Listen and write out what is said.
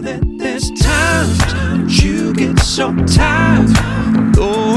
that there's times you get so tired. Though